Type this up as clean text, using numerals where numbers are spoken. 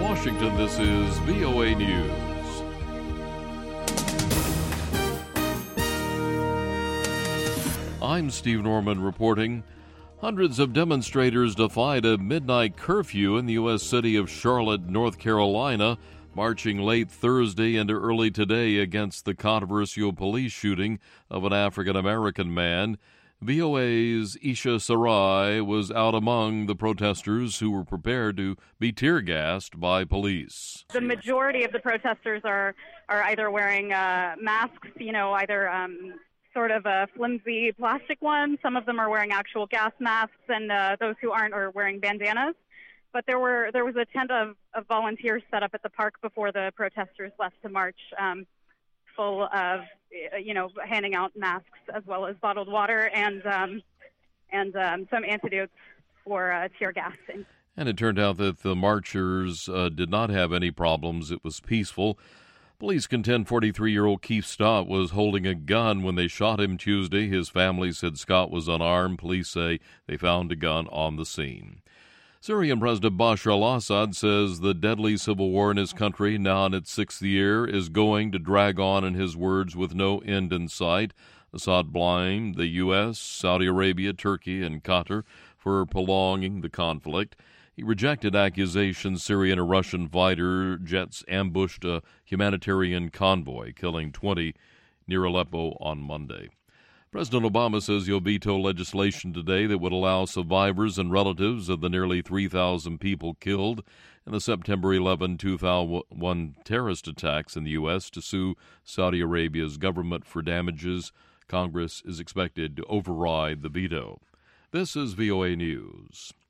Washington, this is VOA News. I'm Steve Norman reporting. Hundreds of demonstrators defied a midnight curfew in the U.S. city of Charlotte, North Carolina, marching late Thursday into early today against the controversial police shooting of an African-American man. VOA's Isha Sarai was out among the protesters who were prepared to be tear-gassed by police. The majority of the protesters are either wearing masks, either sort of a flimsy plastic one. Some of them are wearing actual gas masks, and those who aren't are wearing bandanas. But there was a tent of volunteers set up at the park before the protesters left to march, full of, handing out masks as well as bottled water and some antidotes for tear gassing. And it turned out that the marchers did not have any problems. It was peaceful. Police contend 43-year-old Keith Stott was holding a gun when they shot him Tuesday. His family said Scott was unarmed. Police say they found a gun on the scene. Syrian President Bashar al-Assad says the deadly civil war in his country, now in its sixth year, is going to drag on, in his words, with no end in sight. Assad blamed the U.S., Saudi Arabia, Turkey, and Qatar for prolonging the conflict. He rejected accusations Syrian and Russian fighter jets ambushed a humanitarian convoy, killing 20 near Aleppo on Monday. President Obama says he'll veto legislation today that would allow survivors and relatives of the nearly 3,000 people killed in the September 11, 2001 terrorist attacks in the U.S. to sue Saudi Arabia's government for damages. Congress is expected to override the veto. This is VOA News.